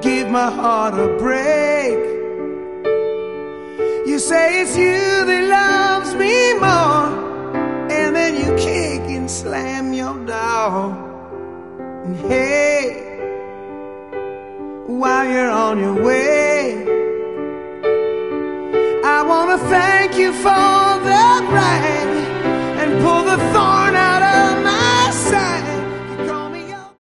give my heart a break. You say it's you that loves me more, and then you kick and slam your door. And hey, while you're on your way, I wanna thank you for the rain and pull the thorn